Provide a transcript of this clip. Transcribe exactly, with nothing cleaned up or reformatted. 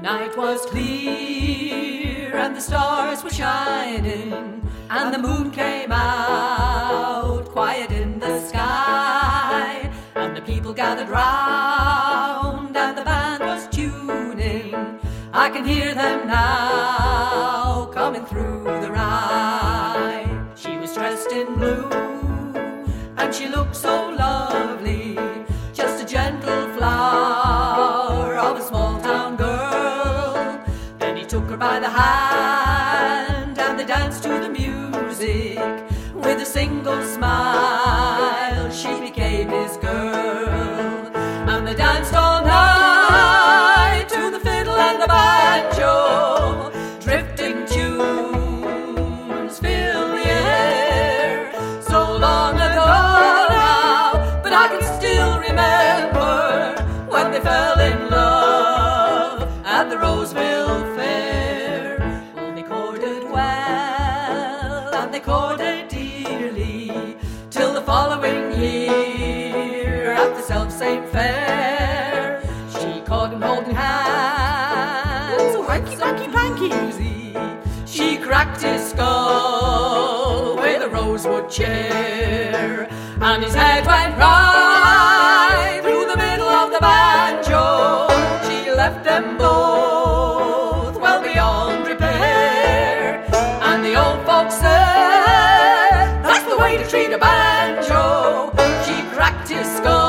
night was clear and the stars were shining, and the moon came out quiet in the sky, and the people gathered round and the band was tuning. I can hear them now coming through the rye. She was dressed in blue and she looked so lovely, just a gentle flower of a small town girl. Then he took her by the hand and they danced to the music. With a single smile she became his girl, and they danced all night to the fiddle and the banjo. Drifting tunes filled the air, so long ago now, but I can still remember when they fell in love at the Roseville Fair. Oh, they courted well and they courted dearly till the following year at the self-same fair. She caught him holding hands, wanky, wanky, panky. She cracked his skull with a rosewood chair, and his head went right through the middle of the banjo. She left them both well beyond repair, and the old folks said that's the way to treat a banjo. She cracked his skull